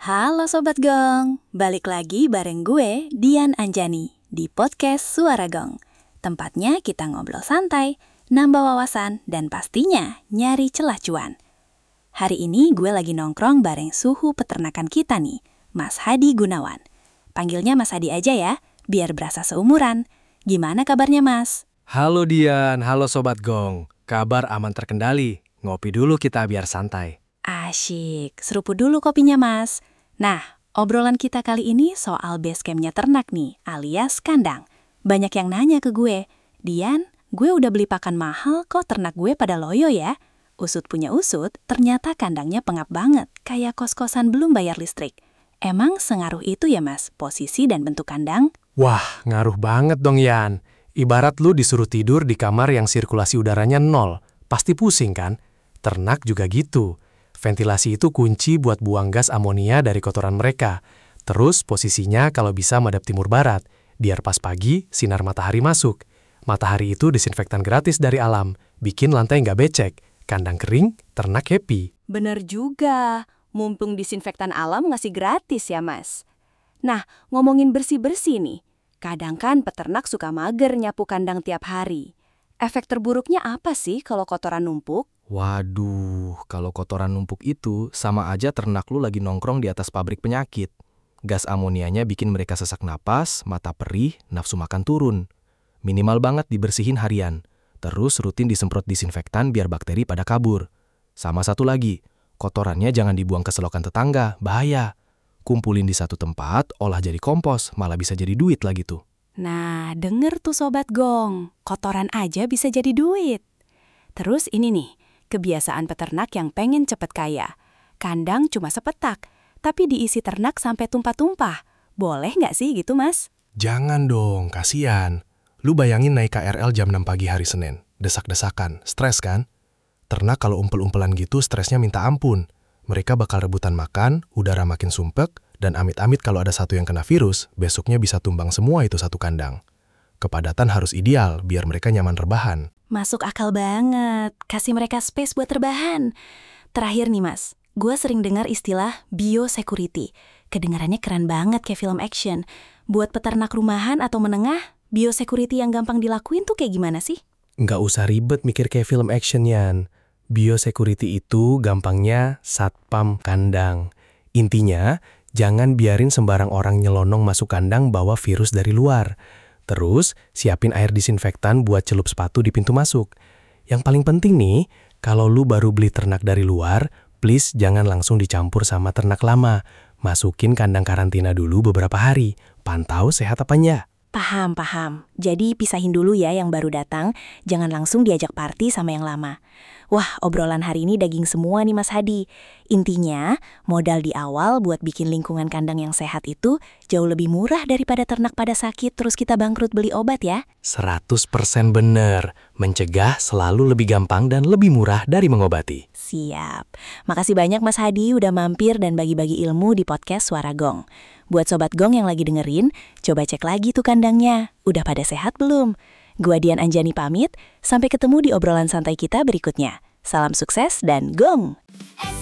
Halo Sobat Gong, balik lagi bareng gue, Dian Anjani, di podcast Suara Gong. Tempatnya kita ngobrol santai, nambah wawasan, dan pastinya nyari celah cuan. Hari ini gue lagi nongkrong bareng suhu peternakan kita nih, Mas Hadi Gunawan. Panggilnya Mas Hadi aja ya, biar berasa seumuran. Gimana kabarnya Mas? Halo Dian, halo Sobat Gong. Kabar aman terkendali. Ngopi dulu kita biar santai. Asyik, seruput dulu kopinya Mas. Nah, obrolan kita kali ini soal base camp-nya ternak nih, alias kandang. Banyak yang nanya ke gue, Dian, gue udah beli pakan mahal kok ternak gue pada loyo ya? Usut punya usut, ternyata kandangnya pengap banget, kayak kos-kosan belum bayar listrik. Emang sengaruh itu ya Mas, posisi dan bentuk kandang? Wah, ngaruh banget dong Yan. Ibarat lu disuruh tidur di kamar yang sirkulasi udaranya 0. Pasti pusing kan? Ternak juga gitu. Ventilasi itu kunci buat buang gas amonia dari kotoran mereka. Terus posisinya kalau bisa madep timur barat, biar pas pagi sinar matahari masuk. Matahari itu disinfektan gratis dari alam, bikin lantai nggak becek. Kandang kering, ternak happy. Bener juga, mumpung disinfektan alam ngasih gratis ya Mas. Nah, ngomongin bersih-bersih nih, kadang kan peternak suka mager nyapu kandang tiap hari. Efek terburuknya apa sih kalau kotoran numpuk? Waduh, kalau kotoran numpuk itu sama aja ternak lu lagi nongkrong di atas pabrik penyakit. Gas amonianya bikin mereka sesak napas, mata perih, nafsu makan turun. Minimal banget dibersihin harian. Terus rutin disemprot disinfektan biar bakteri pada kabur. Sama satu lagi, kotorannya jangan dibuang ke selokan tetangga, bahaya. Kumpulin di satu tempat, olah jadi kompos, malah bisa jadi duit lagi tuh. Nah, denger tuh Sobat Gong, kotoran aja bisa jadi duit. Terus ini nih, kebiasaan peternak yang pengen cepet kaya. Kandang cuma sepetak, tapi diisi ternak sampai tumpah-tumpah. Boleh nggak sih gitu Mas? Jangan dong, kasihan. Lu bayangin naik KRL jam 6 pagi hari Senin. Desak-desakan, stres kan? Ternak kalau umpel-umpelan gitu stresnya minta ampun. Mereka bakal rebutan makan, udara makin sumpek, dan amit-amit kalau ada satu yang kena virus, besoknya bisa tumbang semua itu satu kandang. Kepadatan harus ideal biar mereka nyaman rebahan. Masuk akal banget, kasih mereka space buat rebahan. Terakhir nih Mas, gue sering dengar istilah biosecurity. Kedengarannya keren banget kayak film action. Buat peternak rumahan atau menengah, biosecurity yang gampang dilakuin tuh kayak gimana sih? Nggak usah ribet mikir kayak film action, Yan. Biosecurity itu gampangnya satpam kandang. Intinya, jangan biarin sembarang orang nyelonong masuk kandang bawa virus dari luar. Terus, siapin air disinfektan buat celup sepatu di pintu masuk. Yang paling penting nih, kalau lu baru beli ternak dari luar, please jangan langsung dicampur sama ternak lama. Masukin kandang karantina dulu beberapa hari. Pantau sehat apa enggak. Paham. Jadi pisahin dulu ya yang baru datang, jangan langsung diajak party sama yang lama. Wah, obrolan hari ini daging semua nih Mas Hadi. Intinya, modal di awal buat bikin lingkungan kandang yang sehat itu jauh lebih murah daripada ternak pada sakit terus kita bangkrut beli obat ya. 100% bener. Mencegah selalu lebih gampang dan lebih murah dari mengobati. Siap. Makasih banyak Mas Hadi udah mampir dan bagi-bagi ilmu di podcast Suara Gong. Buat Sobat Gong yang lagi dengerin, coba cek lagi tuh kandangnya. Udah pada sehat belum? Gua Dian Anjani pamit, sampai ketemu di obrolan santai kita berikutnya. Salam sukses dan gong!